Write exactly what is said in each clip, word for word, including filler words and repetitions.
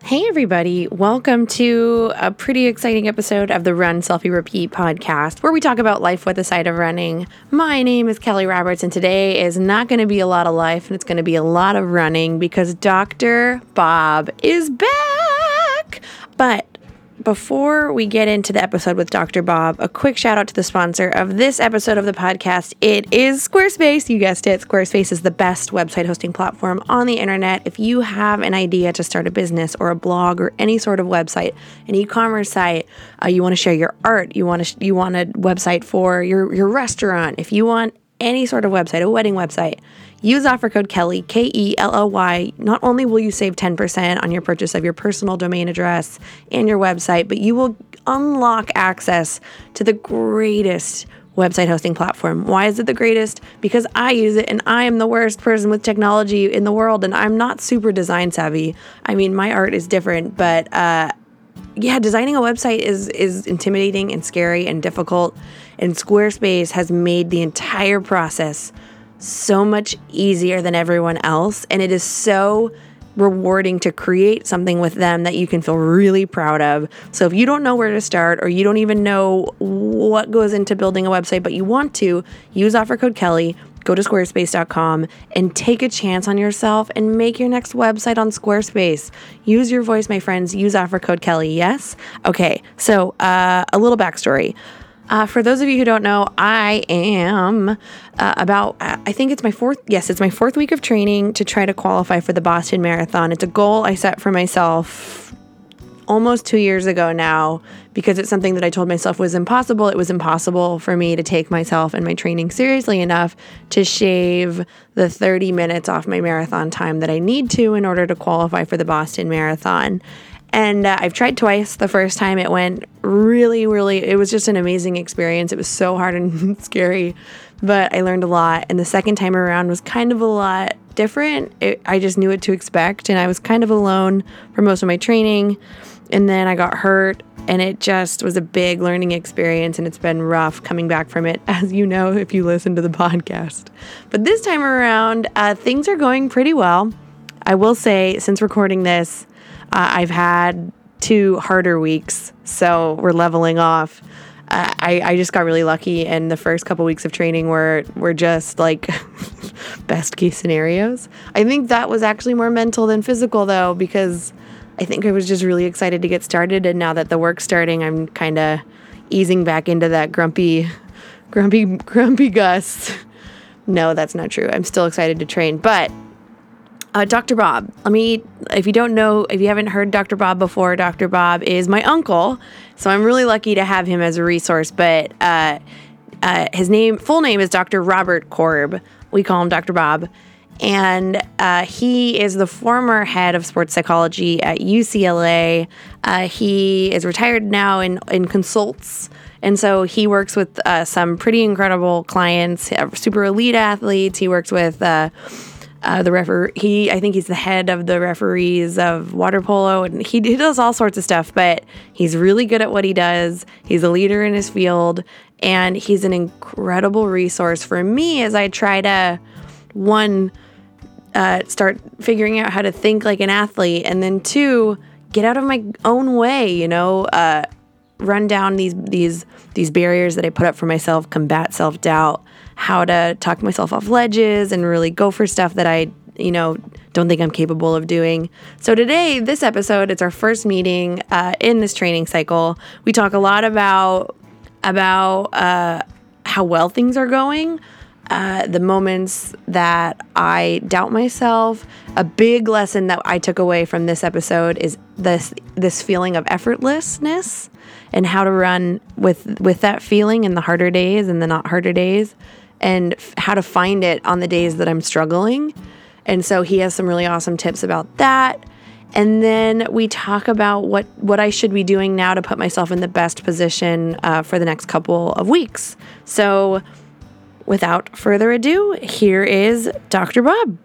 Hey, everybody. Welcome to a pretty exciting episode of the Run Selfie Repeat podcast, where we talk about life with a side of running. My name is Kelly Roberts, and today is not going to be a lot of life, and it's going to be a lot of running because Doctor Bob is back. But before we get into the episode with Doctor Bob, a quick shout out to the sponsor of this episode of the podcast. It is Squarespace. You guessed it. Squarespace is the best website hosting platform on the internet. If you have an idea to start a business or a blog or any sort of website, an e-commerce site, uh, you want to share your art, you want to sh- you want a website for your your restaurant, if you want any sort of website, a wedding website, use offer code Kelly, K E L L Y. Not only will you save ten percent on your purchase of your personal domain address and your website, but you will unlock access to the greatest website hosting platform. Why is it the greatest? Because I use it and I am the worst person with technology in the world and I'm not super design savvy. I mean, my art is different, but uh, yeah, designing a website is is intimidating and scary and difficult. And Squarespace has made the entire process so much easier than everyone else. And it is so rewarding to create something with them that you can feel really proud of. So if you don't know where to start or you don't even know what goes into building a website, but you want to, use offer code Kelly, go to squarespace dot com and take a chance on yourself and make your next website on Squarespace. Use your voice, my friends. Use offer code Kelly. Yes? Okay. So uh, a little backstory. Uh, for those of you who don't know, I am uh, about, uh, I think it's my fourth, yes, it's my fourth week of training to try to qualify for the Boston Marathon. It's a goal I set for myself almost two years ago now because it's something that I told myself was impossible. It was impossible for me to take myself and my training seriously enough to shave the thirty minutes off my marathon time that I need to in order to qualify for the Boston Marathon. And uh, I've tried twice. The first time it went really, really, it was just an amazing experience. It was so hard and scary, but I learned a lot. And the second time around was kind of a lot different. It, I just knew what to expect. And I was kind of alone for most of my training. And then I got hurt and it just was a big learning experience. And it's been rough coming back from it, as you know, if you listen to the podcast. But this time around, uh, things are going pretty well. I will say, since recording this, Uh, I've had two harder weeks, so we're leveling off. Uh, I, I just got really lucky, and the first couple weeks of training were, were just like best case scenarios. I think that was actually more mental than physical, though, because I think I was just really excited to get started, and now that the work's starting, I'm kind of easing back into that grumpy, grumpy, grumpy Gus. No, that's not true. I'm still excited to train, but Uh, Doctor Bob, let me, if you don't know, if you haven't heard Doctor Bob before, Doctor Bob is my uncle, so I'm really lucky to have him as a resource, but uh, uh, his name, full name is Doctor Robert Korb. We call him Doctor Bob, and uh, he is the former head of sports psychology at U C L A. Uh, he is retired now and, and consults, and so he works with uh, some pretty incredible clients, super elite athletes. He works with uh, Uh, the refer he, I think he's the head of the referees of water polo, and he, he does all sorts of stuff, but he's really good at what he does. He's a leader in his field, and he's an incredible resource for me as I try to, one, uh, start figuring out how to think like an athlete, and then two, get out of my own way, you know, uh, run down these, these, these barriers that I put up for myself, combat self-doubt, how to talk myself off ledges and really go for stuff that I, you know, don't think I'm capable of doing. So today, this episode, it's our first meeting uh, in this training cycle. We talk a lot about, about uh, how well things are going, uh, the moments that I doubt myself. A big lesson that I took away from this episode is this, this feeling of effortlessness and how to run with, with that feeling in the harder days and the not harder days, and f- how to find it on the days that I'm struggling. And so he has some really awesome tips about that. And then we talk about what, what I should be doing now to put myself in the best position uh, for the next couple of weeks. So without further ado, here is Doctor Bob.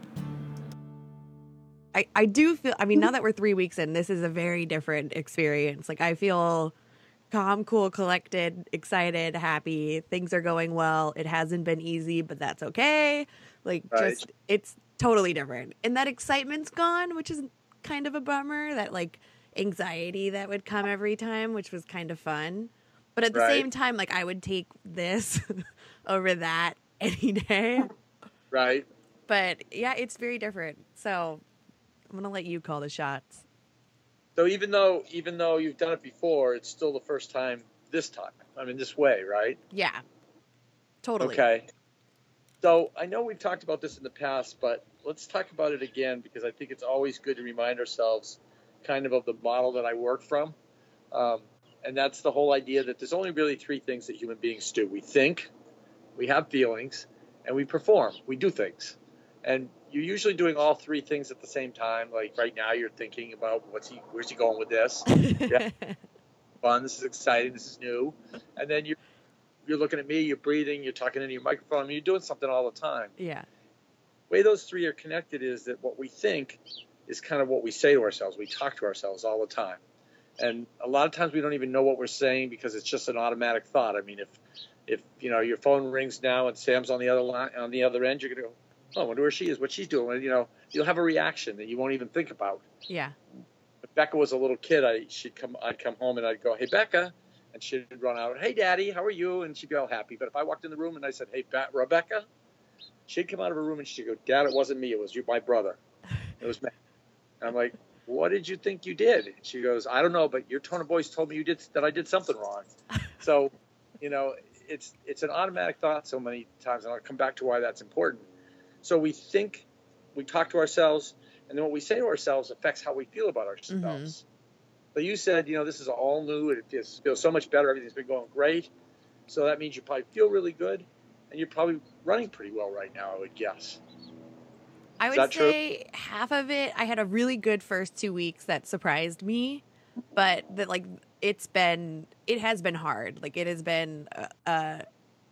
I, I do feel, I mean, now that we're three weeks in, this is a very different experience. Like, I feel calm, cool, collected, excited, happy. Things are going well. It hasn't been easy, but that's okay. Like, right. Just, it's totally different. And that excitement's gone, which is kind of a bummer, that like anxiety that would come every time, which was kind of fun. But at the Right. same time, like I would take this over that any day. Right. But yeah, it's very different. So I'm going to let you call the shots. So even though even though you've done it before, it's still the first time this time. I mean, this way, right? Yeah, totally. Okay. So I know we've talked about this in the past, but let's talk about it again because I think it's always good to remind ourselves kind of of the model that I work from. Um, and that's the whole idea that there's only really three things that human beings do. We think, we have feelings, and we perform. We do things. And you're usually doing all three things at the same time. Like right now you're thinking about what's he, where's he going with this? Yeah, fun. This is exciting. This is new. And then you're, you're looking at me, you're breathing, you're talking into your microphone. I mean, you're doing something all the time. Yeah. The way those three are connected is that what we think is kind of what we say to ourselves. We talk to ourselves all the time. And a lot of times we don't even know what we're saying because it's just an automatic thought. I mean, if, if you know, your phone rings now and Sam's on the other line, on the other end, you're going to go, oh, I wonder where she is, what she's doing. You know, you'll have a reaction that you won't even think about. Yeah. If Becca was a little kid, I, she'd come, I'd come home and I'd go, hey, Becca. And she'd run out, hey, Daddy, how are you? And she'd be all happy. But if I walked in the room and I said, hey, ba- Rebecca, she'd come out of her room and she'd go, Dad, it wasn't me. It was you, my brother. It was me. And I'm like, what did you think you did? And she goes, I don't know, but your tone of voice told me you did that I did something wrong. So, you know, it's it's an automatic thought so many times, and I'll come back to why that's important. So we think, we talk to ourselves, and then what we say to ourselves affects how we feel about ourselves. Mm-hmm. So you said, you know, this is all new, and it feels, feels so much better. Everything's been going great. So that means you probably feel really good, and you're probably running pretty well right now, I would guess. I would say true? half of it, I had a really good first two weeks that surprised me, but that like it's been, it has been hard. Like it has been a, a,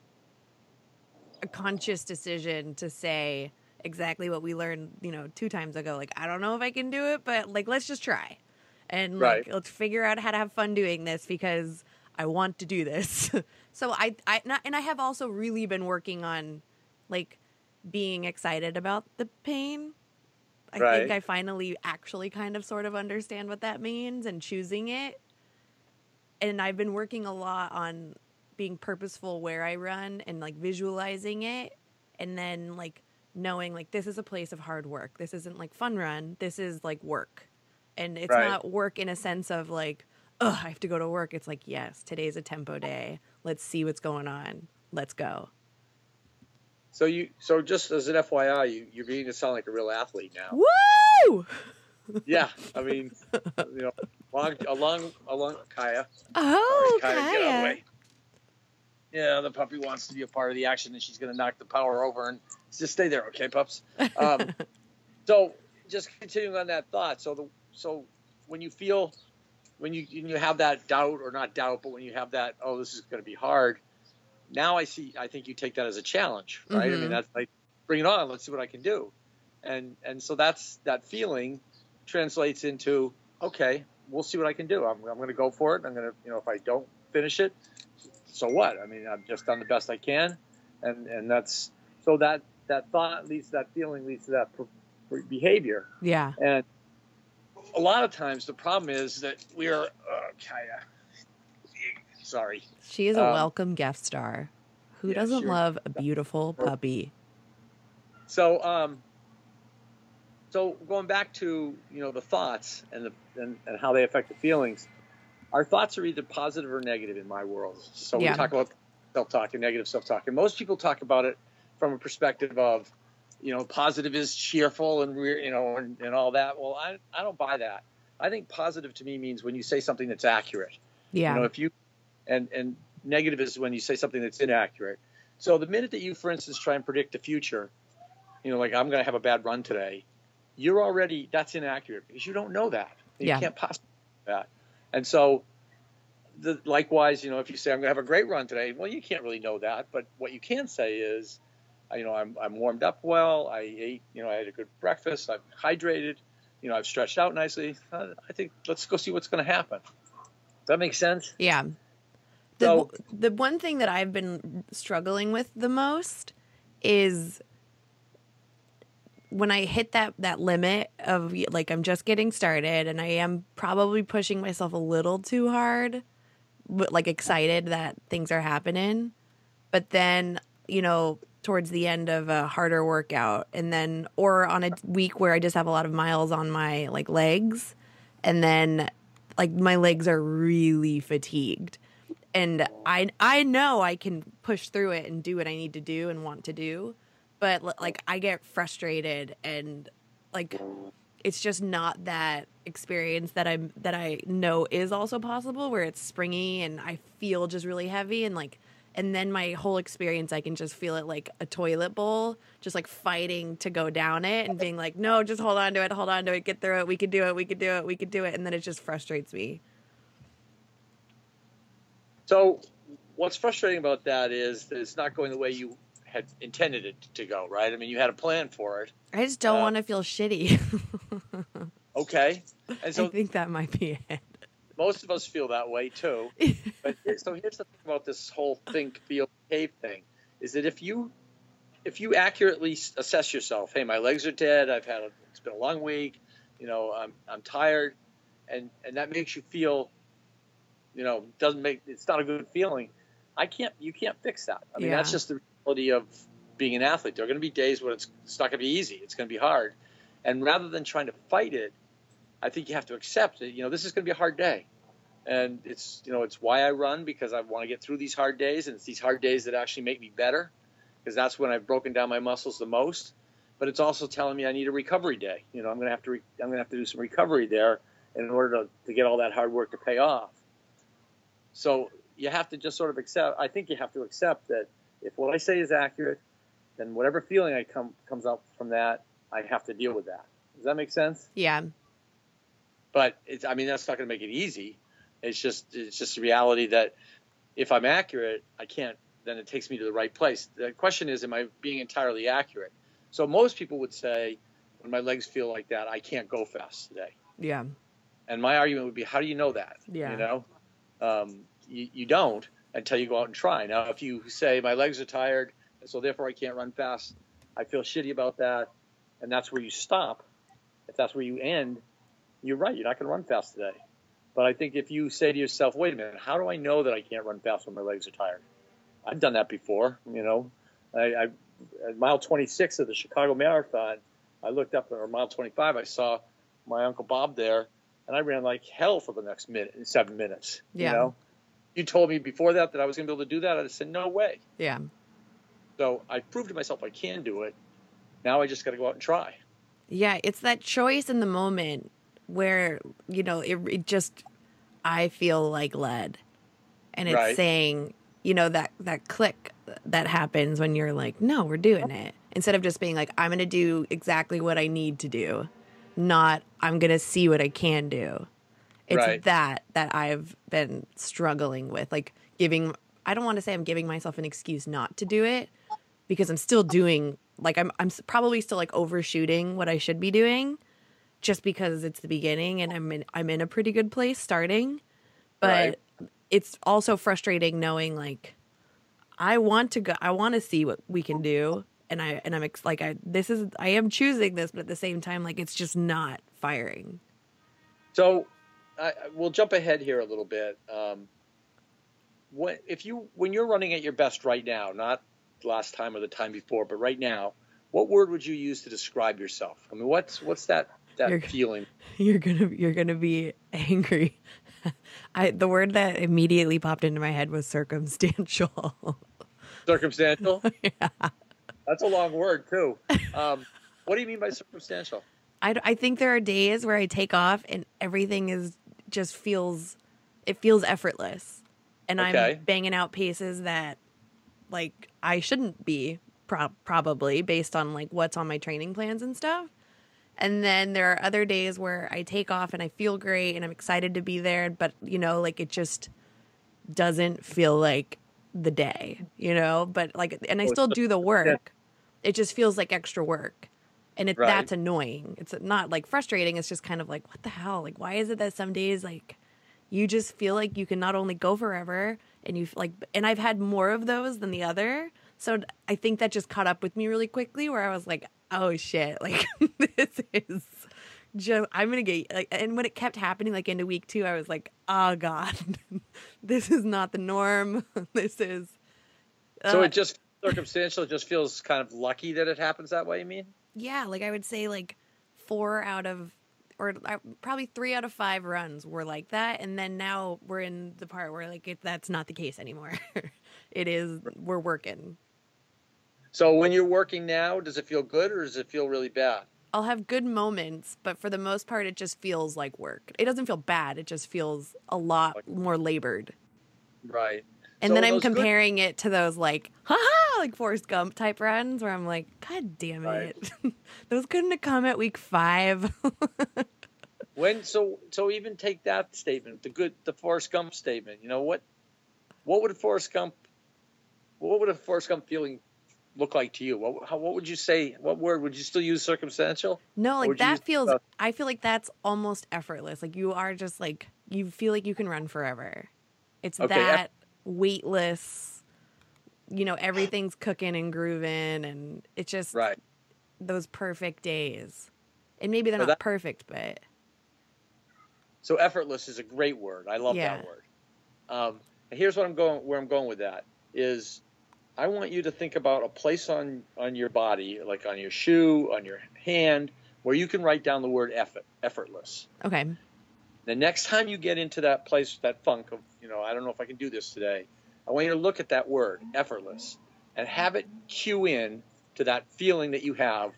a conscious decision to say exactly what we learned, you know, two times ago. Like, I don't know if I can do it, but like, let's just try. And like, right. let's figure out how to have fun doing this because I want to do this. So I, I, not, and I have also really been working on like being excited about the pain. I right. think I finally actually kind of sort of understand what that means and choosing it. And I've been working a lot on being purposeful where I run and like visualizing it. And then like knowing like, this is a place of hard work. This isn't like fun run. This is like work. And it's right. not work in a sense of like, oh, I have to go to work. It's like, yes, today's a tempo day. Let's see what's going on. Let's go. So you, so just as an F Y I, you, you're beginning to sound like a real athlete now. Woo! Yeah, I mean, you know, along, along, along, Kaya. Oh, Kaya, Kaya. Get out of the way. Yeah, the puppy wants to be a part of the action, and she's going to knock the power over, and just stay there, okay, pups? Um, so just continuing on that thought. So the, so when you feel, when you, when you have that doubt, or not doubt, but when you have that, oh, this is going to be hard. Now I see, I think you take that as a challenge, right? Mm-hmm. I mean, that's like, bring it on. Let's see what I can do. And, and so that's, that feeling translates into, okay, we'll see what I can do. I'm, I'm going to go for it. I'm going to, you know, if I don't finish it, so what? I mean, I've just done the best I can. And, and that's, so that, that thought leads to that feeling, leads to that per, behavior. Yeah. And a lot of times the problem is that we are, uh, Kaya, sorry. She is a um, welcome guest star. Who yeah, doesn't sure. love a beautiful puppy? So, um, so going back to, you know, the thoughts and the and, and how they affect the feelings, our thoughts are either positive or negative in my world. So yeah. we talk about self-talk and negative self-talk. And most people talk about it from a perspective of, you know, positive is cheerful and, you know, and, and all that. Well, I, I don't buy that. I think positive to me means when you say something that's accurate. Yeah. You know, if you, and, and negative is when you say something that's inaccurate. So the minute that you, for instance, try and predict the future, you know, like I'm going to have a bad run today, you're already, that's inaccurate because you don't know that. You yeah. can't possibly know that. And so the, likewise, you know, if you say I'm going to have a great run today, well, you can't really know that. But what you can say is, you know, I'm, I'm warmed up well. I ate, you know, I had a good breakfast. I'm hydrated. You know, I've stretched out nicely. Uh, I think let's go see what's going to happen. Does that make sense? Yeah. The, So, the one thing that I've been struggling with the most is when I hit that that limit of like I'm just getting started and I am probably pushing myself a little too hard, but like excited that things are happening. But then, you know, towards the end of a harder workout and then or on a week where I just have a lot of miles on my like legs and then like my legs are really fatigued. And I I know I can push through it and do what I need to do and want to do. But like I get frustrated and like it's just not that experience that I'm that I know is also possible where it's springy and I feel just really heavy and like and then my whole experience I can just feel it like a toilet bowl, just like fighting to go down it and being like, no, just hold on to it, hold on to it, get through it, we could do it, we could do it, we could do it, and then it just frustrates me. So what's frustrating about that is that it's not going the way you had intended it to go, right? I mean, you had a plan for it. I just don't uh, want to feel shitty. Okay. And so I think that might be it. Most of us feel that way too. But so here's the thing about this whole think, feel, behave thing, is that if you if you accurately assess yourself, hey, my legs are dead, I've had a, it's been a long week, you know, I'm I'm tired, and and that makes you feel, you know, doesn't make it's not a good feeling. I can't you can't fix that. I mean, yeah. That's just the reality of being an athlete. There are going to be days when it's it's not going to be easy. It's going to be hard, and rather than trying to fight it, I think you have to accept it. You know, this is going to be a hard day. And it's, you know, it's why I run, because I want to get through these hard days. And it's these hard days that actually make me better, because that's when I've broken down my muscles the most. But it's also telling me I need a recovery day. You know, I'm going to have to, re- I'm going to have to do some recovery there in order to, to get all that hard work to pay off. So you have to just sort of accept, I think you have to accept that if what I say is accurate, then whatever feeling I come comes up from that, I have to deal with that. Does that make sense? Yeah. But it's, I mean, that's not going to make it easy. It's just, it's just a reality that if I'm accurate, I can't, then it takes me to the right place. The question is, am I being entirely accurate? So most people would say, when my legs feel like that, I can't go fast today. Yeah. And my argument would be, how do you know that? Yeah. You know, um, you, you don't until you go out and try. Now, if you say my legs are tired, so therefore I can't run fast, I feel shitty about that, and that's where you stop. If that's where you end, you're right. You're not going to run fast today. But I think if you say to yourself, wait a minute, how do I know that I can't run fast when my legs are tired? I've done that before. You know, I, I at mile twenty-six of the Chicago Marathon, I looked up, or mile twenty-five, I saw my Uncle Bob there, and I ran like hell for the next minute, seven minutes. Yeah. You know, you told me before that that I was going to be able to do that. I'd have said, no way. Yeah. So I proved to myself I can do it. Now I just got to go out and try. Yeah, it's that choice in the moment where, you know, it, it just, I feel like lead. And it's Right. saying, you know, that, that click that happens when you're like, no, we're doing it. Instead of just being like, I'm going to do exactly what I need to do, not I'm going to see what I can do. It's Right. that that I've been struggling with, like giving, I don't want to say I'm giving myself an excuse not to do it, because I'm still doing, like I'm I'm probably still like overshooting what I should be doing, just because it's the beginning and I'm in, I'm in a pretty good place starting. But Right. it's also frustrating knowing like I want to go, I want to see what we can do. And I, and I'm ex- like, I, this is, I am choosing this, but at the same time, like, it's just not firing. So I, we'll jump ahead here a little bit. Um, when, if you, when you're running at your best right now, not last time or the time before, but right now, what word would you use to describe yourself? I mean, what's, what's that, that You're- feeling? You're gonna, you're gonna be angry. I, the word that immediately popped into my head was circumstantial. Circumstantial? Yeah. That's a long word too. Um, what do you mean by circumstantial? I, I think there are days where I take off and everything is just feels, it feels effortless. And Okay. I'm banging out paces that like I shouldn't be pro- probably based on like what's on my training plans and stuff. And then there are other days where I take off and I feel great and I'm excited to be there. But, you know, like it just doesn't feel like the day, you know, but like, and I still do the work. It just feels like extra work. And it, Right. that's annoying. It's not like frustrating. It's just kind of like, what the hell? Like, why is it that some days, like, you just feel like you can not only go forever and you like, and I've had more of those than the other, So I think that just caught up with me really quickly where I was like, oh shit, like this is just, I'm going to get, like, and when it kept happening, like into week two, I was like, oh God, this is not the norm. This is. Uh, So it just circumstantial. It just feels kind of lucky that it happens that way. You mean? Yeah, like I would say like four out of, or uh, probably three out of five runs were like that. And then now we're in the part where like it, that's not the case anymore. It is, we're working. So when you're working now, does it feel good or does it feel really bad? I'll have good moments, but for the most part, it just feels like work. It doesn't feel bad. It just feels a lot more labored. Right. And So then I'm those good- comparing it to those like, haha, like Forrest Gump type runs where I'm like, God damn it. Right. Those couldn't have come at week five. When so so even take that statement, the good the Forrest Gump statement. You know what? What would a Forrest Gump? What would a Forrest Gump feeling look like to you? What how, what would you say? What word would you still use? Circumstantial? No, Or like would you use- that feels, uh, I feel like that's almost effortless. Like you are just like, you feel like you can run forever. It's Okay, that weightless, you know, everything's cooking and grooving and it's just right. those perfect days. And maybe they're So not that- perfect, but So effortless is a great word. I love Yeah. that word. Um, and here's what I'm going where I'm going with that is I want you to think about a place on on your body, like on your shoe, on your hand, where you can write down the word effort, effortless. okay. The next time you get into that place, that funk of, you know, I don't know if I can do this today, I want you to look at that word, effortless, and have it cue in to that feeling that you have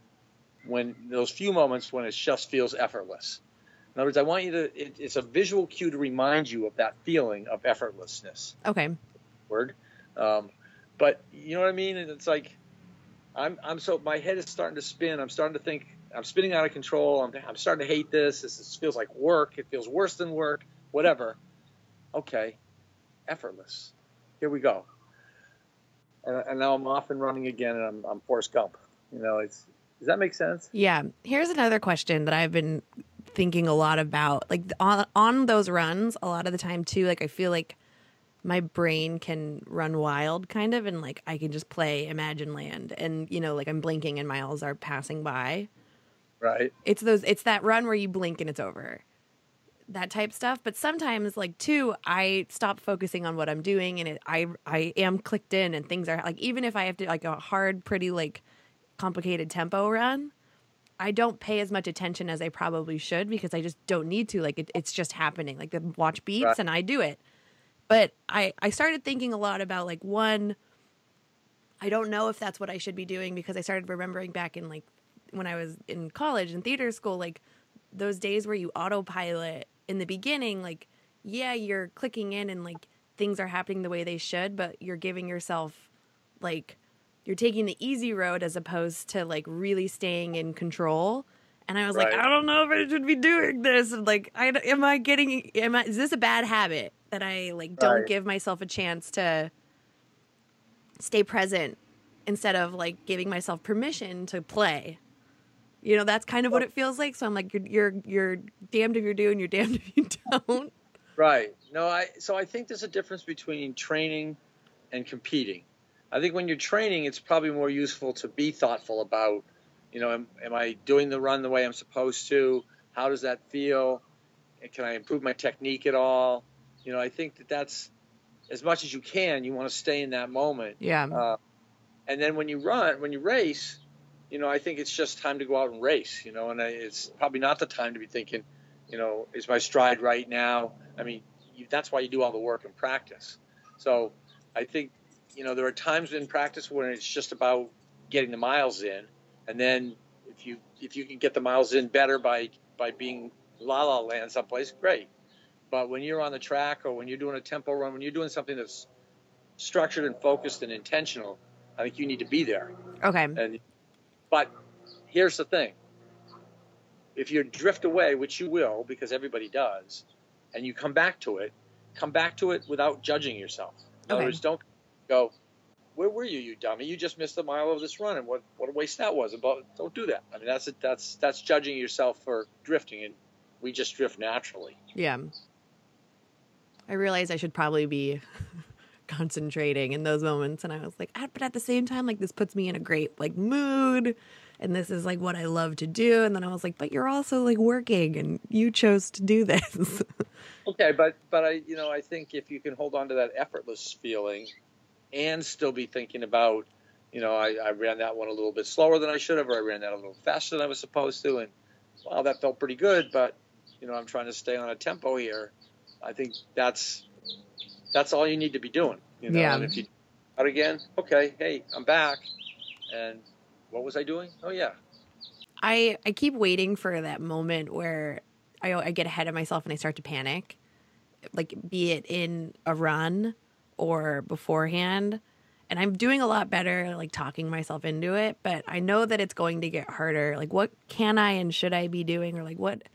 when those few moments when it just feels effortless. In other words, I want you to, it, it's a visual cue to remind you of that feeling of effortlessness. Okay. Word. Um, but you know what I mean? And it's like, I'm, I'm so, my head is starting to spin. I'm starting to think, I'm spinning out of control. I'm, I'm starting to hate this. This is, feels like work. It feels worse than work, whatever. Okay. Effortless. Here we go. And, and now I'm off and running again and I'm, I'm Forrest Gump. You know, it's, does that make sense? Yeah. Here's another question that I've been thinking a lot about. Like on, on those runs, a lot of the time too, like I feel like my brain can run wild kind of and like I can just play Imagine Land and you know like I'm blinking and miles are passing by. Right. It's those it's that run where you blink and it's over. That type stuff, but sometimes like too I stop focusing on what I'm doing and it, I I am clicked in and things are like even if I have to like a hard pretty like complicated tempo run, I don't pay as much attention as I probably should because I just don't need to. Like it, it's just happening. Like the watch beeps Right. and I do it. But I, I started thinking a lot about like one, I don't know if that's what I should be doing because I started remembering back in like when I was in college and theater school, like those days where you autopilot in the beginning, like, yeah, you're clicking in and like things are happening the way they should, but you're giving yourself like, you're taking the easy road as opposed to like really staying in control. And I was Right. like, I don't know if I should be doing this. And like, I, am I getting, am I, is this a bad habit that I like don't Right. give myself a chance to stay present instead of like giving myself permission to play? You know, that's kind of what it feels like. So I'm like, you're, you're, you're damned if you do and you're damned if you don't. Right. No, I so I think there's a difference between training and competing. I think when you're training, it's probably more useful to be thoughtful about, you know, am, am I doing the run the way I'm supposed to? How does that feel? And can I improve my technique at all? You know, I think that that's as much as you can. You want to stay in that moment. Yeah. Uh, and then when you run, when you race, you know, I think it's just time to go out and race. You know, and I, it's probably not the time to be thinking, you know, is my stride right now? I mean, you, that's why you do all the work in practice. So I think, you know, there are times in practice when it's just about getting the miles in, and then if you if you can get the miles in better by by being la la land someplace, great. But when you're on the track or when you're doing a tempo run, when you're doing something that's structured and focused and intentional, I think you need to be there. Okay. And but here's the thing: if you drift away, which you will, because everybody does, and you come back to it, come back to it without judging yourself. In other Okay. words, don't go, where were you, you dummy? You just missed a mile of this run, and what, what a waste that was. About don't do that. I mean, that's that's that's judging yourself for drifting, and we just drift naturally. Yeah. I realize I should probably be concentrating in those moments. And I was like, ah, but at the same time, like this puts me in a great like mood. And this is like what I love to do. And then I was like, but you're also like working and you chose to do this. Okay, but but I you know I think if you can hold on to that effortless feeling and still be thinking about, you know, I, I ran that one a little bit slower than I should have, or I ran that a little faster than I was supposed to, and wow, that felt pretty good, but you know I'm trying to stay on a tempo here. I think that's that's all you need to be doing. You know, Yeah. and if you out again, okay, hey, I'm back, and what was I doing? Oh yeah. I, I keep waiting for that moment where I, I get ahead of myself and I start to panic, like be it in a run or beforehand. And I'm doing a lot better, like talking myself into it, but I know that it's going to get harder. Like, what can I and should I be doing? Or like, what,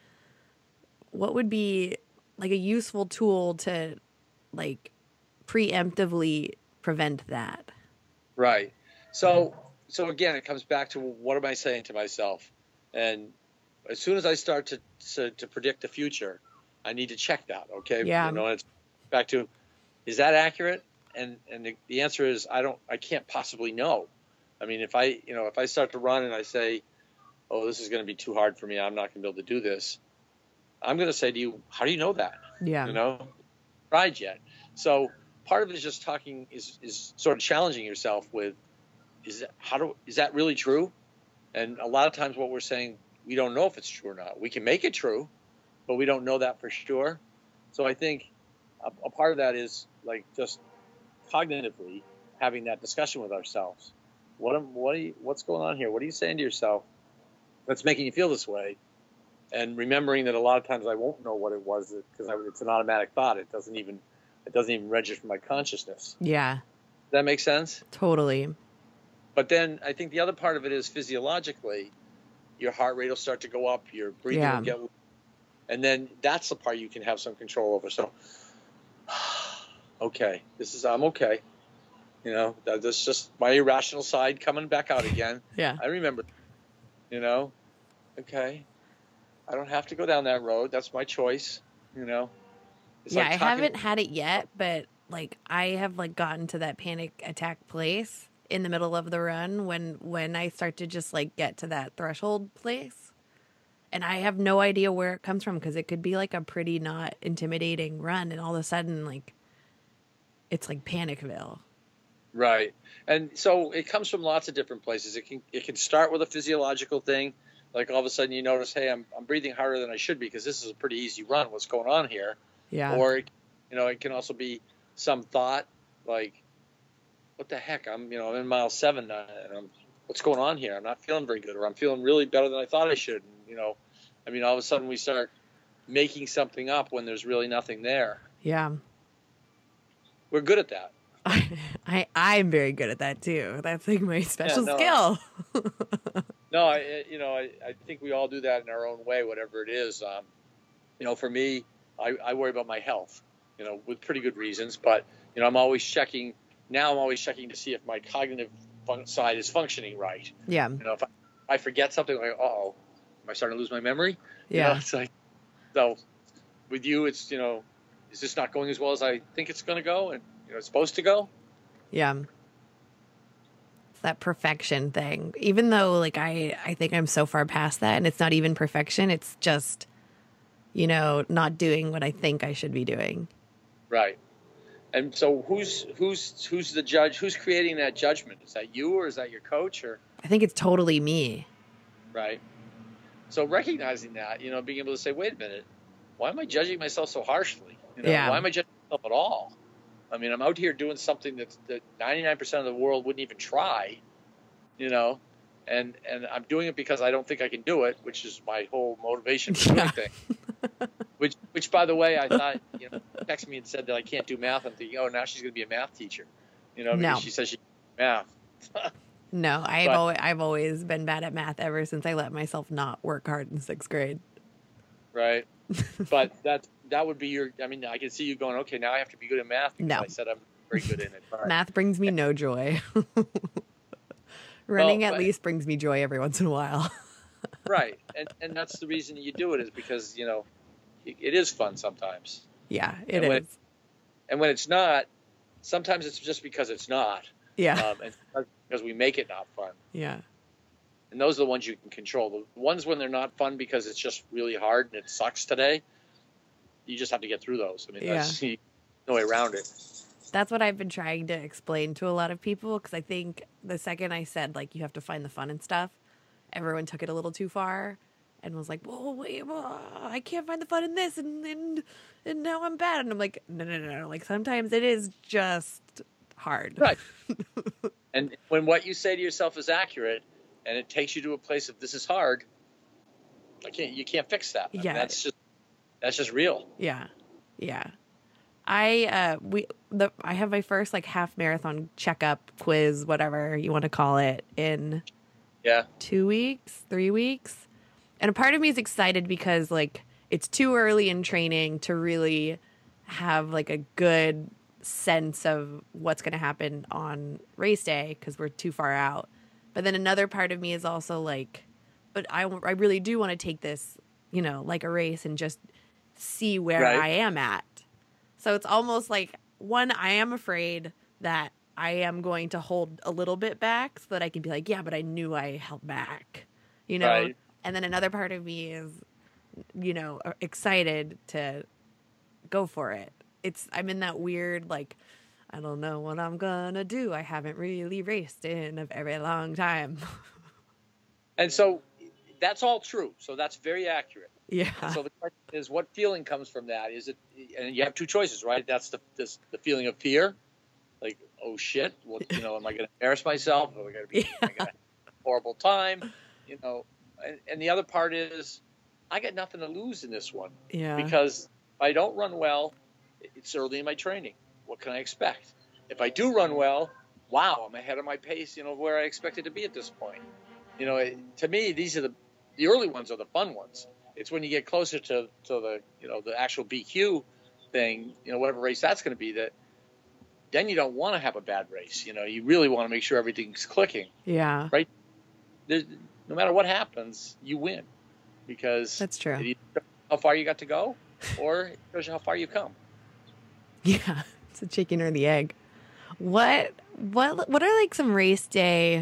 what would be like a useful tool to like preemptively prevent that? Right. So so again, it comes back to what am I saying to myself? And as soon as I start to to, to predict the future, I need to check that. Okay. Yeah. You know, and it's back to, is that accurate? And and the, the answer is I don't I can't possibly know. I mean, if I you know if I start to run and I say, oh, this is going to be too hard for me, I'm not going to be able to do this, I'm going to say to you, how do you know that? Yeah. You know, tried yet? So part of it is just talking is is sort of challenging yourself with, is that, how do is that really true? And a lot of times what we're saying, we don't know if it's true or not. We can make it true, but we don't know that for sure. So I think a, a part of that is like just cognitively having that discussion with ourselves. What am, what are you, what's going on here? What are you saying to yourself that's making you feel this way? And remembering that a lot of times I won't know what it was because it's an automatic thought. It doesn't even it doesn't even register my consciousness. Yeah. Does that make sense? Totally. But then I think the other part of it is physiologically, your heart rate will start to go up, your breathing Yeah. will get, and then that's the part you can have some control over. So, okay, this is I'm okay. You know, that- that's just my irrational side coming back out again. Yeah. I remember. You know, okay, I don't have to go down that road. That's my choice. You know. It's Yeah, like I talking- haven't had it yet, but like I have like gotten to that panic attack place in the middle of the run when when I start to just like get to that threshold place. And I have no idea where it comes from because it could be like a pretty not intimidating run and all of a sudden like it's like Panicville. Right. And so it comes from lots of different places. It can it can start with a physiological thing, like all of a sudden you notice, hey, I'm I'm breathing harder than I should be because this is a pretty easy run. What's going on here? Yeah. Or, you know, it can also be some thought like, what the heck? I'm, you know, I'm in mile seven uh, and I'm, what's going on here? I'm not feeling very good, or I'm feeling really better than I thought I should. And, you know, I mean, all of a sudden we start making something up when there's really nothing there. Yeah. We're good at that. I I'm very good at that too. That's like my special no. skill. No, I, you know, I, I think we all do that in our own way, whatever it is. Um, you know, for me, I, I worry about my health, you know, with pretty good reasons. But, you know, I'm always checking. Now I'm always checking to see if my cognitive fun- side is functioning right. Yeah. You know, if I, I forget something, like, oh, am I starting to lose my memory? You Yeah. know, it's like, so with you, it's, you know, is this not going as well as I think it's going to go? And, you know, it's supposed to go? Yeah. It's that perfection thing. Even though like I, I think I'm so far past that and it's not even perfection. It's just, you know, not doing what I think I should be doing. Right. And so who's who's who's the judge? Who's creating that judgment? Is that you or is that your coach? Or I think it's totally me. right. So recognizing that, you know, being able to say, wait a minute, why am I judging myself so harshly? You know, Yeah. why am I judging myself at all? I mean, I'm out here doing something that that ninety-nine percent of the world wouldn't even try, you know, and and I'm doing it because I don't think I can do it, which is my whole motivation for doing Yeah. things. Which, which, by the way, I thought, you know, texted me and said that I can't do math. I'm thinking, oh, now she's going to be a math teacher, you know, because No. she says she can do math. No, I've But- always I've always been bad at math ever since I let myself not work hard in sixth grade. Right. But that that would be your, I mean, I can see you going, okay, now I have to be good at math because No. I said I'm very good in it. All right. Math brings me no joy. Running Well, at but- least brings me joy every once in a while. Right. And and that's the reason you do it is because, you know, it, it is fun sometimes. Yeah, it And when- is. And when it's not, sometimes it's just because it's not. Yeah. Um, and because we make it not fun. Yeah. And those are the ones you can control. The ones when they're not fun because it's just really hard and it sucks today, you just have to get through those. I mean, Yeah. that's no way around it. That's what I've been trying to explain to a lot of people, because I think the second I said, like, you have to find the fun and stuff, everyone took it a little too far and was like, whoa, wait, whoa, I can't find the fun in this, and, and and now I'm bad. And I'm like, no, no, no, no. Like, sometimes it is just hard. Right. And when what you say to yourself is accurate and it takes you to a place of this is hard, I can't, you can't fix that. I mean, Yeah. that's just, that's just real. Yeah. Yeah. I uh we the I have my first like half marathon checkup quiz, whatever you want to call it, in Yeah. two weeks, three weeks. And a part of me is excited because like it's too early in training to really have like a good sense of what's going to happen on race day because we're too far out. But then another part of me is also like, but I, I really do want to take this, you know, like a race and just see where Right. I am at. So it's almost like, one, I am afraid that I am going to hold a little bit back so that I can be like, yeah, but I knew I held back, you know? Right. And then another part of me is, you know, excited to go for it. It's, I'm in that weird, like, I don't know what I'm gonna do. I haven't really raced in a very long time. And so that's all true. So that's very accurate. Yeah. So the question is, what feeling comes from that? Is it, and you have two choices, right? That's the this, the feeling of fear, like, oh shit, what, you know, am I going to embarrass myself? Am I going to be, am I gonna have a horrible time? You know, and, and the other part is, I got nothing to lose in this one Yeah. because if I don't run well, it's early in my training. What can I expect? If I do run well, wow, I'm ahead of my pace, you know, where I expected to be at this point. You know, it, to me, these are the the early ones are the fun ones. It's when you get closer to, to the, you know, the actual B Q thing, you know, whatever race that's going to be, that then you don't want to have a bad race. You know, you really want to make sure everything's clicking. Yeah. Right? There's, no matter what happens, you win because That's true. it either shows how far you got to go, or it shows you how far you come. Yeah. It's a chicken or the egg. What, what, what are like some race day,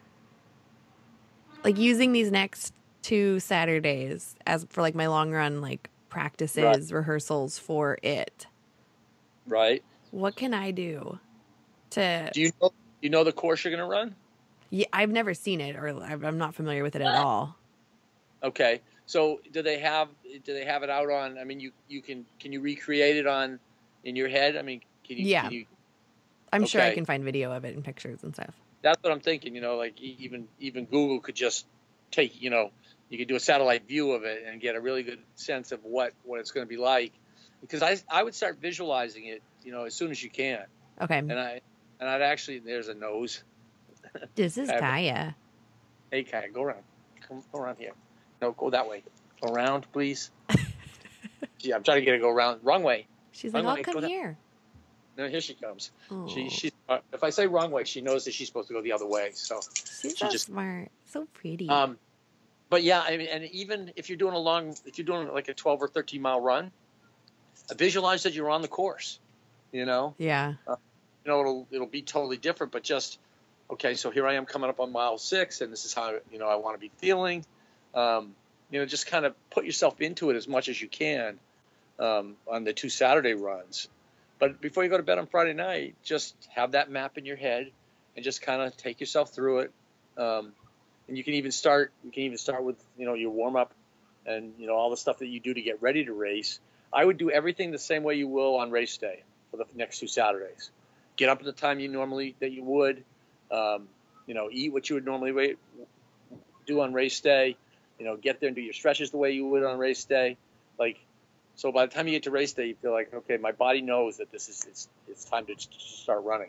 like using these next two Saturdays as for like my long run, like practices, Right. rehearsals for it? Right? What can I do to, Do you know, you know the course you're going to run? yeah, I've never seen it or I'm I'm not familiar with it at all. Okay. So do they have do they have it out on? I mean, you you can can you recreate it on in your head? I mean, can you? Yeah. Can you, I'm sure I Okay. can find video of it and pictures and stuff. that's what I'm thinking. You know, like e- even even Google could just take. You know, you could do a satellite view of it and get a really good sense of what what it's going to be like. Because I I would start visualizing it. You know, as soon as you can. Okay. And I and I'd actually there's a nose. This is I have- Kaya. Hey, Kaya, go around. Come go around here. No, go that way. Go around, please. Gee, I'm trying to get her to go around. Wrong way. She's Wrong like, way, I'll go come down. here. No, here she comes. Oh, She, she, uh, if I say wrong way, she knows that she's supposed to go the other way. So, she's she so just- smart. So pretty. um, but yeah, I mean, and even if you're doing a long, if you're doing like a twelve or thirteen mile run, uh, visualize that you're on the course. You know, yeah. you know, it'll it'll be totally different. But just okay, so here I am coming up on mile six, and this is how you know I want to be feeling. Um, you know, just kind of put yourself into it as much as you can um, on the two Saturday runs. But before you go to bed on Friday night, just have that map in your head and just kind of take yourself through it. Um, and you can even start. You can even start with you know your warm up and you know all the stuff that you do to get ready to race. I would do everything the same way you will on race day for the next two Saturdays. Get up at the time you normally that you would. Um, you know, eat what you would normally wait, do on race day. You know, get there and do your stretches the way you would on race day. Like, so by the time you get to race day, you feel like, okay, my body knows that this is it's it's time to to start running.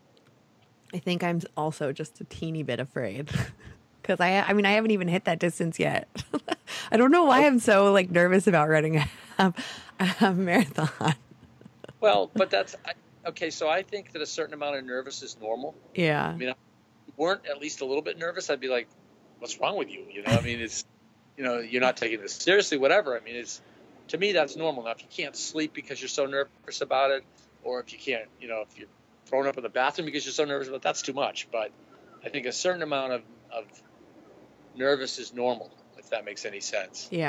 I think I'm also just a teeny bit afraid because I, I mean, I haven't even hit that distance yet. I don't know why I'm so like nervous about running a, a marathon. Well, but that's I, okay. So I think that a certain amount of nervous is normal. Yeah. I mean, if you weren't at least a little bit nervous, I'd be like, what's wrong with you? You know, I mean, it's, you know, you're not taking this seriously, whatever. I mean, it's, to me, that's normal. Now, if you can't sleep because you're so nervous about it, or if you can't, you know, if you're thrown up in the bathroom because you're so nervous, but that's too much. But I think a certain amount of, of nervous is normal, if that makes any sense. Yeah.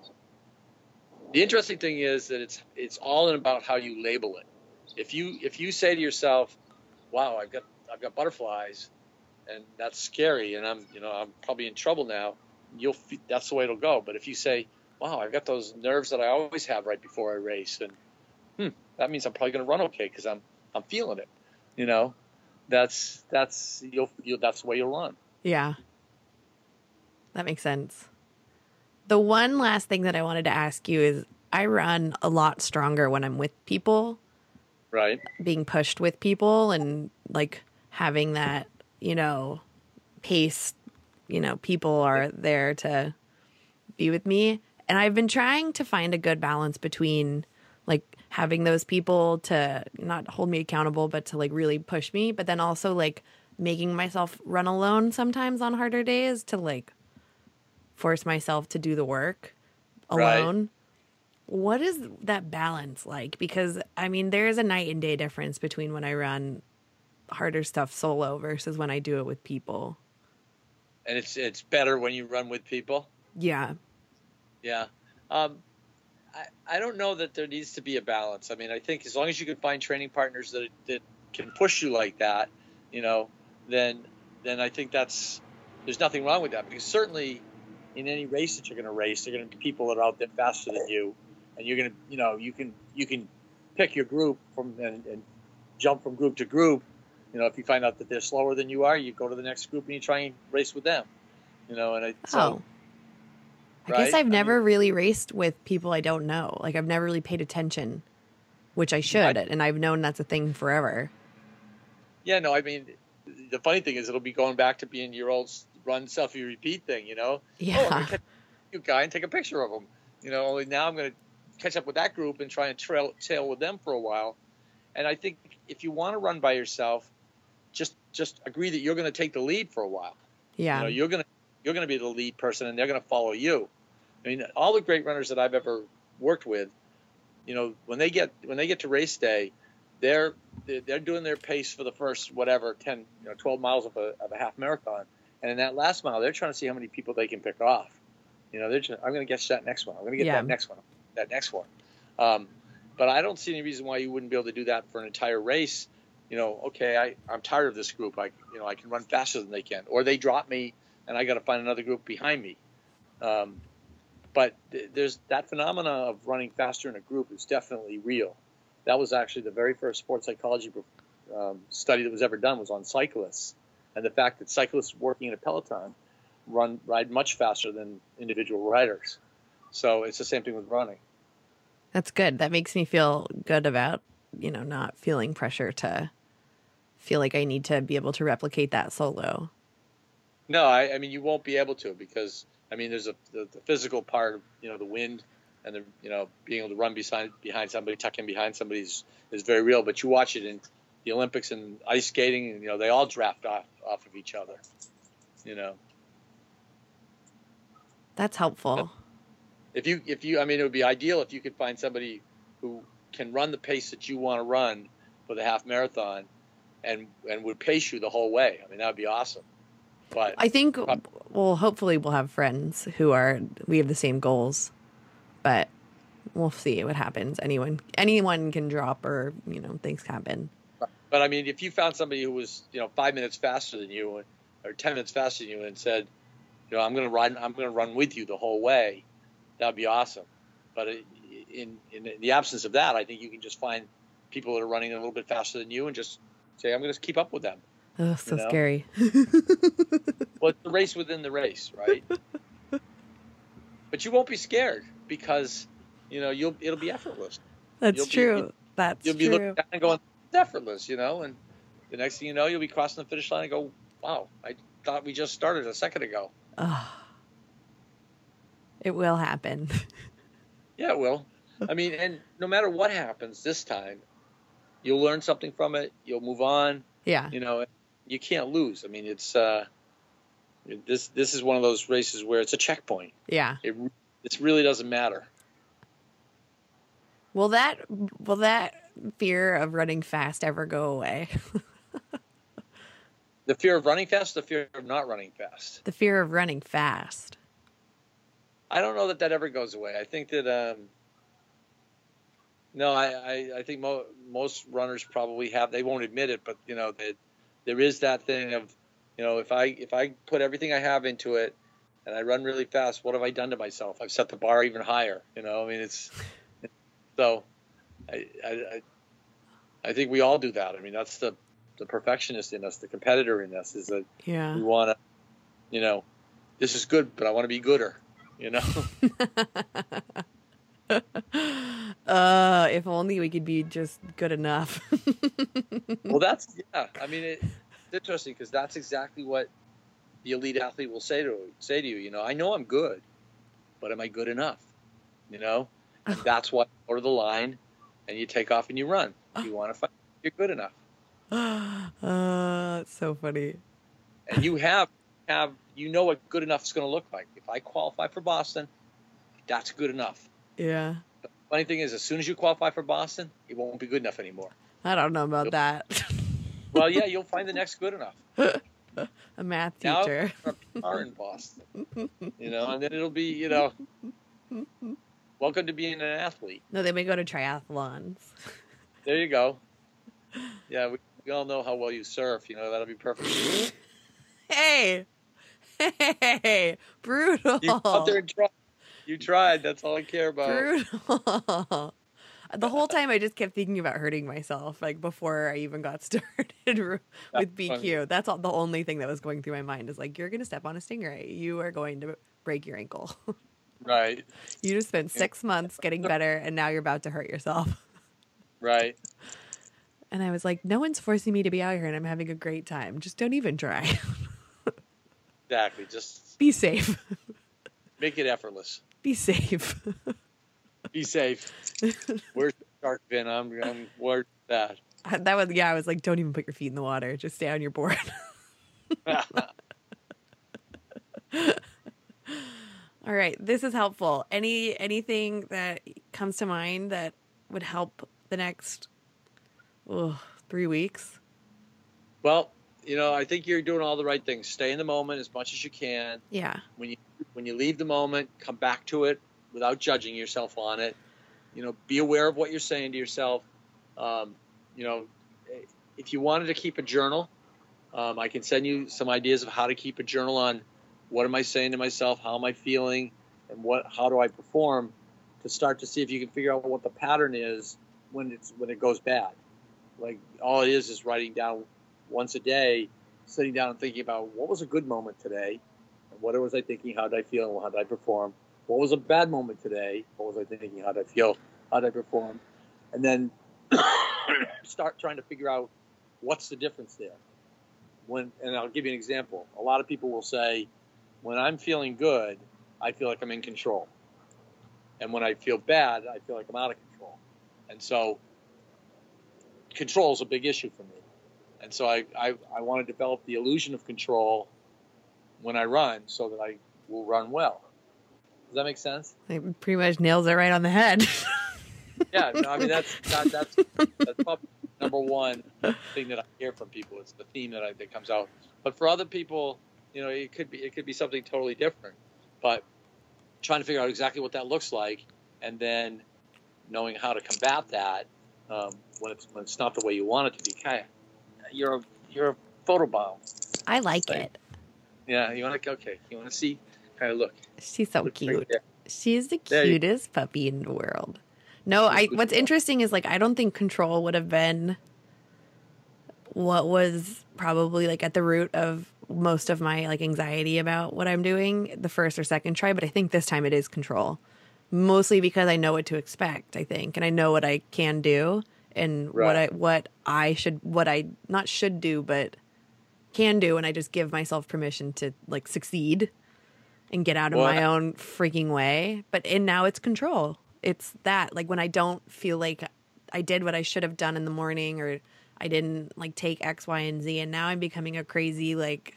The interesting thing is that it's it's all about how you label it. If you if you say to yourself, "Wow, I've got I've got butterflies, and that's scary, and I'm you know I'm probably in trouble now," you'll that's the way it'll go. But if you say, "Wow, I've got those nerves that I always have right before I race, and hmm, that means I'm probably going to run okay because I'm I'm feeling it," you know, that's that's you'll, you'll that's the way you'll run. Yeah, that makes sense. The one last thing that I wanted to ask you is I run a lot stronger when I'm with people. Right. Being pushed with people and like having that, you know, pace, you know, people are there to be with me. And I've been trying to find a good balance between like having those people to not hold me accountable, but to like really push me, but then also like making myself run alone sometimes on harder days to like force myself to do the work alone. Right. What is that balance like? Because I mean, there's a night and day difference between when I run harder stuff solo versus when I do it with people. And it's it's better when you run with people? Yeah. Yeah. Um, I, I don't know that there needs to be a balance. I mean, I think as long as you can find training partners that that can push you like that, you know, then then I think that's there's nothing wrong with that. Because certainly in any race that you're going to race, there are going to be people that are out there faster than you, and you're going to, you know, you can you can pick your group from and, and jump from group to group. You know, if you find out that they're slower than you are, you go to the next group and you try and race with them. You know, and I, so. Oh. I right? guess I've I never mean, really raced with people I don't know. Like I've never really paid attention, which I should, I, and I've known that's a thing forever. Yeah, no, I mean, the funny thing is it'll be going back to being your old run selfie repeat thing, you know? Yeah. Oh, I'm gonna catch you guy and take a picture of them. You know, only now I'm going to catch up with that group and try and trail tail with them for a while. And I think if you want to run by yourself, just just agree that you're going to take the lead for a while. Yeah. You know, you're going to you're going to be the lead person and they're going to follow you. I mean, all the great runners that I've ever worked with, you know, when they get when they get to race day, they're they're doing their pace for the first whatever ten, you know, twelve miles of a of a half marathon, and in that last mile, they're trying to see how many people they can pick off. You know, they're just, I'm going to get that next one. I'm going to get yeah. that next one. That next one. Um, but I don't see any reason why you wouldn't be able to do that for an entire race. You know, okay, I I'm tired of this group. I you know I can run faster than they can, or they drop me, and I got to find another group behind me. Um, But th- there's that phenomena of running faster in a group is definitely real. That was actually the very first sports psychology um, study that was ever done was on cyclists, and the fact that cyclists working in a peloton run ride much faster than individual riders. So it's the same thing with running. That's good. That makes me feel good about, you know, not feeling pressure to feel like I need to be able to replicate that solo. No, I, I mean, you won't be able to because, I mean, there's a the, the physical part of, you know, the wind and the, you know, being able to run behind behind somebody, tuck in behind somebody is, is very real. But you watch it in the Olympics and ice skating, and, you know, they all draft off, off of each other, you know. That's helpful. If you, if you, I mean, it would be ideal if you could find somebody who can run the pace that you want to run for the half marathon and, and would pace you the whole way. I mean, that would be awesome. But I think, well, hopefully we'll have friends who are, we have the same goals, but we'll see what happens. Anyone, anyone can drop or, you know, things happen. But I mean, if you found somebody who was, you know, five minutes faster than you or ten minutes faster than you and said, you know, I'm going to run, I'm going to run with you the whole way, that'd be awesome. But in, in the absence of that, I think you can just find people that are running a little bit faster than you and just say, I'm going to keep up with them. Oh, so you know? Scary. Well, it's the race within the race, right? But you won't be scared because, you know, you'll it'll be effortless. That's you'll true. Be, That's you'll true. be looking down and going, it's effortless, you know, and the next thing you know, you'll be crossing the finish line and go, wow, I thought we just started a second ago. Oh, it will happen. Yeah, it will. I mean, and no matter what happens this time, you'll learn something from it. You'll move on. Yeah. You know, you can't lose. I mean, it's uh, this this is one of those races where it's a checkpoint. Yeah. It it really doesn't matter. Will that will that fear of running fast ever go away? The fear of running fast, the fear of not running fast. The fear of running fast. I don't know that that ever goes away. I think that, um, no, I, I, I think mo- most runners probably have, they won't admit it, but, you know, that there is that thing of, you know, if I if I put everything I have into it and I run really fast, what have I done to myself? I've set the bar even higher, you know? I mean, it's, so I, I, I think we all do that. I mean, that's the, the perfectionist in us, the competitor in us, is that Yeah. we want to, you know, this is good, but I want to be gooder, you know? uh, if only we could be just good enough. Well, that's, yeah, I mean, it, it's interesting because that's exactly what the elite athlete will say to say to you, you know, I know I'm good, but am I good enough? You know, and that's why you go to the line and you take off and you run. You want to find you're good enough. Uh, it's so funny. And you have have you know what good enough is going to look like. If I qualify for Boston, that's good enough. Yeah. The funny thing is, as soon as you qualify for Boston, it won't be good enough anymore. I don't know about You'll, that. Well, yeah, you'll find the next good enough. A math Now teacher. are in Boston, you know, and then it'll be, you know, welcome to being an athlete. No, they may go to triathlons. There you go. Yeah, we, we all know how well you surf. You know, that'll be perfect. Hey, hey, brutal. You out there and try. You tried. That's all I care about. Brutal. The whole time I just kept thinking about hurting myself, like before I even got started with B Q. Funny. That's all, the only thing that was going through my mind is like, you're going to step on a stingray. You are going to break your ankle. Right. You just spent six months getting better, and now you're about to hurt yourself. Right. And I was like, no one's forcing me to be out here, and I'm having a great time. Just don't even try. Exactly. Just Be safe. make it effortless. Be safe. Be safe. Where's the shark fin? I'm, I'm worried about that. That was, yeah, I was like, don't even put your feet in the water. Just stay on your board. All right. This is helpful. Any, anything that comes to mind that would help the next oh, three weeks? Well, you know, I think you're doing all the right things. Stay in the moment as much as you can. Yeah. When you when you leave the moment, come back to it without judging yourself on it. You know, be aware of what you're saying to yourself. Um, you know, if you wanted to keep a journal, um, I can send you some ideas of how to keep a journal on what am I saying to myself, how am I feeling, and what how do I perform, to start to see if you can figure out what the pattern is when it's when it goes bad. Like all it is is writing down once a day, sitting down and thinking about what was a good moment today, and what was I thinking, how did I feel, and how did I perform. What was a bad moment today? What was I thinking? How did I feel? How did I perform? And then start trying to figure out what's the difference there. When, and I'll give you an example. A lot of people will say, when I'm feeling good, I feel like I'm in control. And when I feel bad, I feel like I'm out of control. And so control is a big issue for me. And so I, I, I want to develop the illusion of control when I run so that I will run well. Does that make sense? It pretty much nails it right on the head. Yeah, no, I mean, that's that, that's that's probably number one thing that I hear from people. It's the theme that I, that comes out. But for other people, you know, it could be it could be something totally different. But trying to figure out exactly what that looks like, and then knowing how to combat that um, when it's when it's not the way you want it to be. Kind of, you're a you're a photobomb. I like Like, it. Yeah, you want to okay. You want to see kind of look. She's so Look cute. right there. She's the There you- cutest puppy in the world. No, I. What's interesting is like I don't think control would have been what was probably like at the root of most of my like anxiety about what I'm doing the first or second try, but I think this time it is control. Mostly because I know what to expect, I think, and I know what I can do and what I Right. what I should what I not should do but can do, and I just give myself permission to like succeed and get out of Well, my own freaking way. But and now it's control. It's that like when I don't feel like I did what I should have done in the morning, or I didn't like take X, Y, and Z, and now I'm becoming a crazy like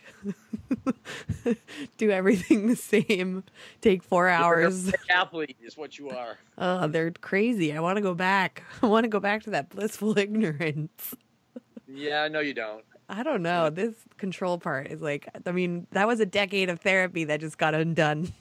do everything the same, take four You're hours. an athlete is what you are. Oh, they're crazy. I want to go back. I want to go back to that blissful ignorance. Yeah, no, you don't. I don't know. Yeah. This control part is like, I mean, that was a decade of therapy that just got undone.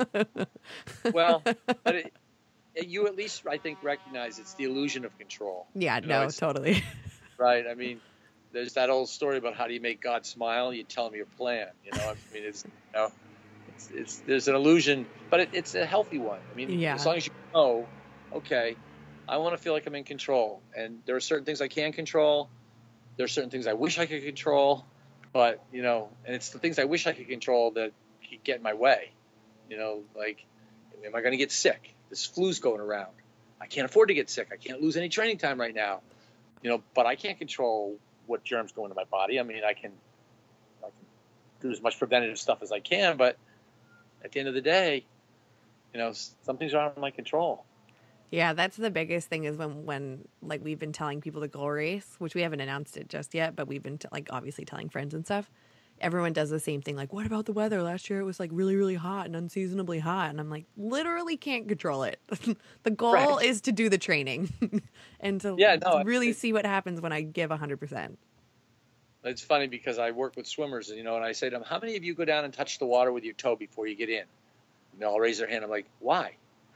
Well, but it, it- you at least, I think, recognize it's the illusion of control. Yeah, You know, no, it's- totally. Right. I mean, there's that old story about how do you make God smile? You tell him your plan. You know, I mean, it's, you know, it's, it's there's an illusion, but it, it's a healthy one. I mean, Yeah. as long as you know, okay, I want to feel like I'm in control, and there are certain things I can control. There are certain things I wish I could control, but you know, and it's the things I wish I could control that could get in my way. You know, like, am I going to get sick? This flu's going around. I can't afford to get sick. I can't lose any training time right now. You know, but I can't control what germs go into my body. I mean, I can, I can do as much preventative stuff as I can, but at the end of the day, you know, some things are out of my control. Yeah, that's the biggest thing is when, when like we've been telling people to go race, which we haven't announced it just yet, but we've been t- like obviously telling friends and stuff. Everyone does the same thing. Like, what about the weather? Last year it was like really, really hot and unseasonably hot. And I'm like, literally can't control it. The goal Right. is to do the training and to, Yeah, no, to really it- see what happens when I give one hundred percent. It's funny because I work with swimmers, you know, and I say to them, how many of you go down and touch the water with your toe before you get in? And they'll all raise their hand. I'm like, why?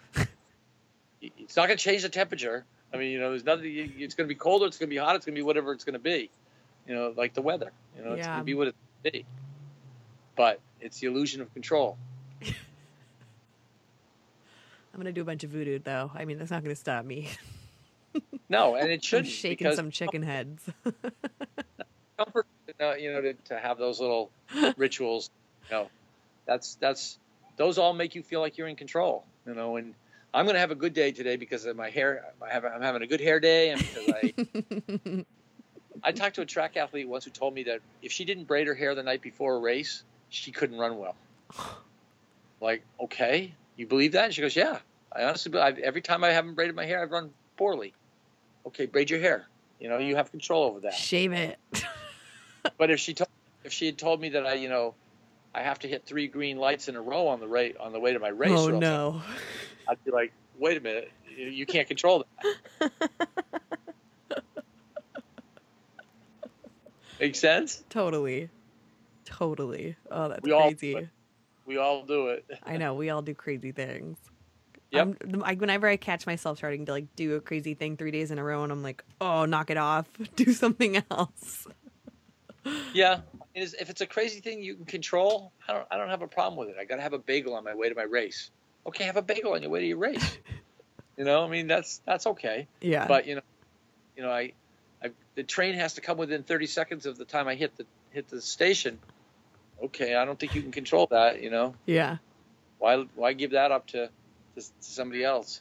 It's not going to change the temperature. I mean, you know, there's nothing, it's going to be cold or it's going to be hot. It's going to be whatever it's going to be, you know, like the weather, you know, it's Yeah. going to be what it's going to be. But it's the illusion of control. I'm going to do a bunch of voodoo though. I mean, that's not going to stop me. No, and it I'm shouldn't. shaking because some chicken heads. comfort, uh, you know, to, to have those little rituals, you know, that's, that's, those all make you feel like you're in control, you know, and I'm going to have a good day today because of my hair. I have, I'm having a good hair day. And because I, I talked to a track athlete once who told me that if she didn't braid her hair the night before a race, she couldn't run well. Like, okay, you believe that? And she goes, yeah, I honestly, be- I've, every time I haven't braided my hair, I've run poorly. Okay, braid your hair. You know, you have control over that. Shave it. But if she told, if she had told me that I, you know, I have to hit three green lights in a row on the ra- on the way to my race, Oh or else no. I'd be like, wait a minute, you, you can't control that. Make sense? Totally. Totally. Oh, that's We all crazy. do it. We all do it. I know. We all do crazy things. Yep. I'm, I, whenever I catch myself starting to like do a crazy thing three days in a row and I'm like, oh, knock it off. Do something else. Yeah. It is- If it's a crazy thing you can control, I don't. I don't have a problem with it. I got to have a bagel on my way to my race. Okay, have a bagel on your way to your race. You know, I mean, that's that's okay. Yeah. But you know, you know, I, I the train has to come within thirty seconds of the time I hit the hit the station. Okay, I don't think you can control that. You know, yeah. why why give that up to to, to somebody else?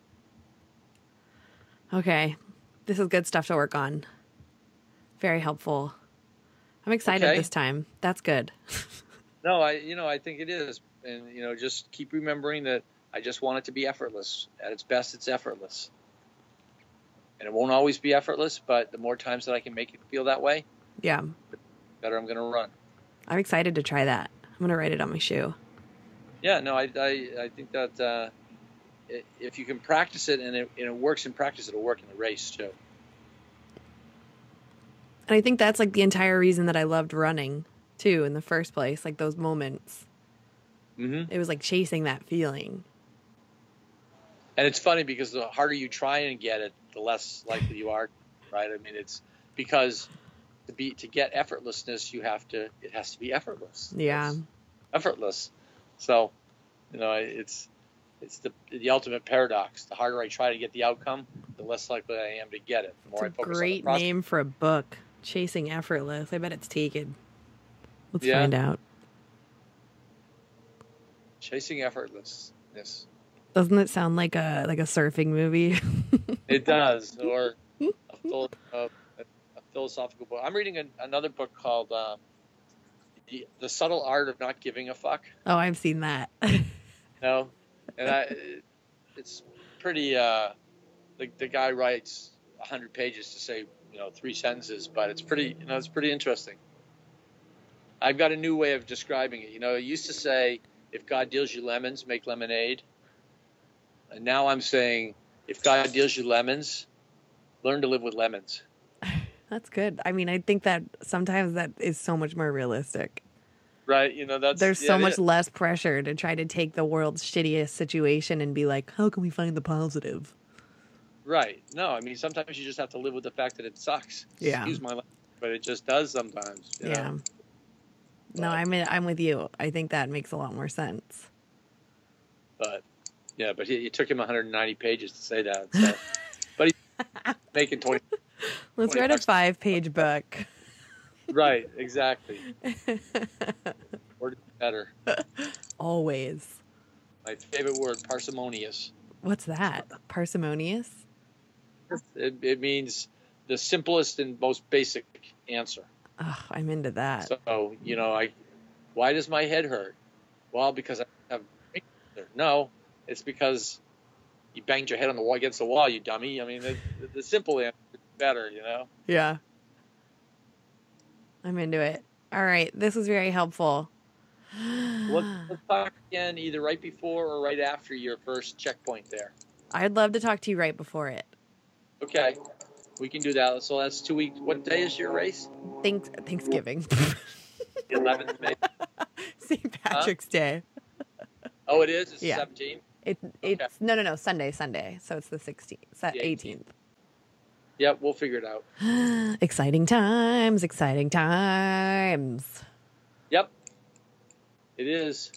Okay. This is good stuff to work on. Very helpful. I'm excited Okay. this time. That's good. No, I you know I think it is, and you know, just keep remembering that I just want it to be effortless. At its best, it's effortless, and it won't always be effortless. But the more times that I can make it feel that way, Yeah. the better I'm going to run. I'm excited to try that. I'm going to write it on my shoe. Yeah, no, I I, I think that uh, i- if you can practice it and it, and it works in practice, it'll work in the race too. And I think that's like the entire reason that I loved running too in the first place. Like those moments. Mm-hmm. It was like chasing that feeling. And it's funny because the harder you try and get it, the less likely you are, right? I mean, it's because to be to get effortlessness, you have to it has to be effortless. Yeah. It's effortless. So, you know, it's it's the the ultimate paradox. The harder I try to get the outcome, the less likely I am to get it. The more I It's a focus on the great process. name for a book. Chasing Effortless. I bet it's taken. Let's Yeah. find out. Chasing effortlessness. Doesn't it sound like a like a surfing movie? It does, or a, phil- a, a philosophical book. I'm reading an, another book called uh, the, the Subtle Art of Not Giving a Fuck. Oh, I've seen that. You know, and I, it's pretty. Uh, the the guy writes a hundred pages to say, you know, three sentences, but it's pretty, you know, it's pretty interesting. I've got a new way of describing it. You know, I used to say, if God deals you lemons, make lemonade. And now I'm saying, if God deals you lemons, learn to live with lemons. That's good. I mean, I think that sometimes that is so much more realistic. Right. You know, that's There's yeah, so it much is. less pressure to try to take the world's shittiest situation and be like, how can we find the positive? Right. No, I mean, sometimes you just have to live with the fact that it sucks. Yeah. Excuse my language, but it just does sometimes. You Yeah. know? No, I'm in, I'm with you. I think that makes a lot more sense. But yeah, but it, it took him one hundred ninety pages to say that. So. But he's making twenty. Let's twenty write a bucks. five-page book. Right. Exactly. Or better. Always. My favorite word, parsimonious. What's that? Parsimonious? It, it means the simplest and most basic answer. Oh, I'm into that. So, you know, I, why does my head hurt? Well, because I have cancer. No, it's because you banged your head on the wall against the wall, you dummy. I mean, the, the simple answer is better, you know? Yeah. I'm into it. All right. This was very helpful. Let's, let's talk again either right before or right after your first checkpoint there. I'd love to talk to you right before it. Okay. We can do that. So that's two weeks. What day is your race? Thanks, Thanksgiving. The eleventh of May. Saint Patrick's huh? Day. Oh, it is? It's yeah. the seventeenth? It, it's, okay. No, no, no. Sunday, Sunday. So it's the sixteenth, the eighteenth. Yep, we'll figure it out. Exciting times, exciting times. Yep, it is.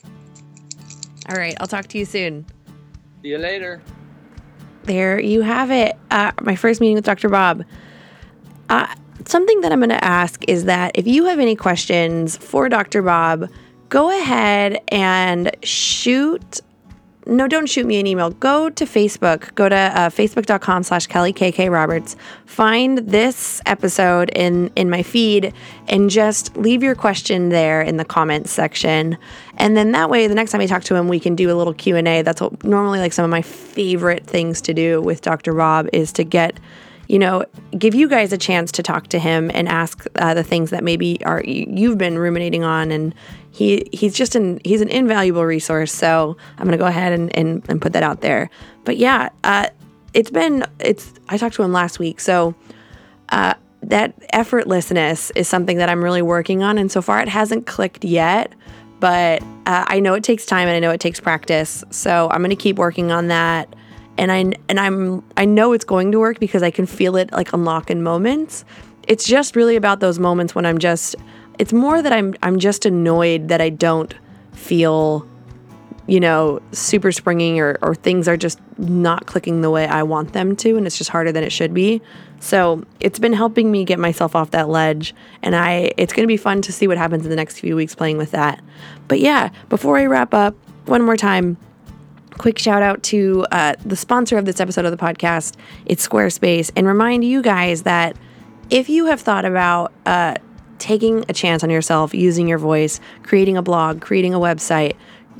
All right, I'll talk to you soon. See you later. There you have it. Uh, my first meeting with Doctor Bob. Uh, something that I'm going to ask is that if you have any questions for Doctor Bob, go ahead and shoot. No, don't shoot me an email. Go to Facebook. Go to uh, facebook.com slash Kelly K K Roberts. Find this episode in, in my feed and just leave your question there in the comments section. And then that way, the next time I talk to him, we can do a little Q and A. That's what, normally like some of my favorite things to do with Doctor Bob is to get, you know, give you guys a chance to talk to him and ask uh, the things that maybe are you've been ruminating on. And he he's just an he's an invaluable resource. So I'm gonna go ahead and, and, and put that out there. But yeah, uh, it's been it's I talked to him last week. So uh, that effortlessness is something that I'm really working on. And so far it hasn't clicked yet. But uh, I know it takes time and I know it takes practice. So I'm gonna keep working on that. And I and I'm I know it's going to work because I can feel it like unlock in moments. It's just really about those moments when I'm just it's more that I'm I'm just annoyed that I don't feel, you know, super springing or, or things are just not clicking the way I want them to, and it's just harder than it should be. So it's been helping me get myself off that ledge, and I it's gonna be fun to see what happens in the next few weeks playing with that. But yeah, before I wrap up, one more time. Quick shout out to uh, the sponsor of this episode of the podcast. It's Squarespace. And remind you guys that if you have thought about uh, taking a chance on yourself, using your voice, creating a blog, creating a website,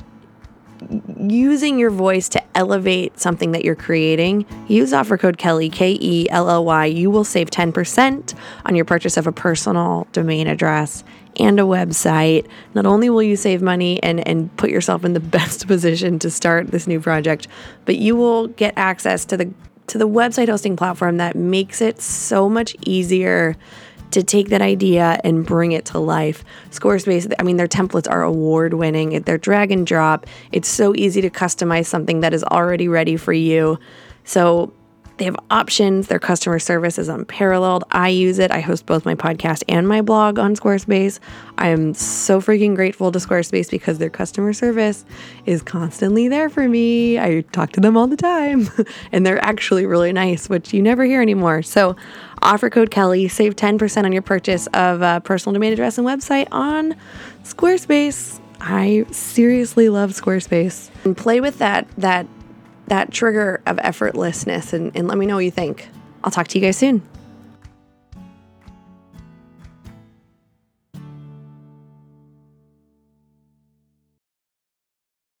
using your voice to elevate something that you're creating, use offer code Kelly, K E L L Y. You will save ten percent on your purchase of a personal domain address and a website. Not only will you save money and, and put yourself in the best position to start this new project, but you will get access to the to the website hosting platform that makes it so much easier to take that idea and bring it to life. Squarespace, I mean, their templates are award-winning. They're drag and drop. It's so easy to customize something that is already ready for you. So they have options. Their customer service is unparalleled. I use it. I host both my podcast and my blog on Squarespace. I am so freaking grateful to Squarespace because their customer service is constantly there for me. I talk to them all the time, and they're actually really nice, which you never hear anymore. So offer code Kelly, save ten percent on your purchase of a personal domain address and website on Squarespace. I seriously love Squarespace. And play with that, that, that trigger of effortlessness and, and let me know what you think. I'll talk to you guys soon.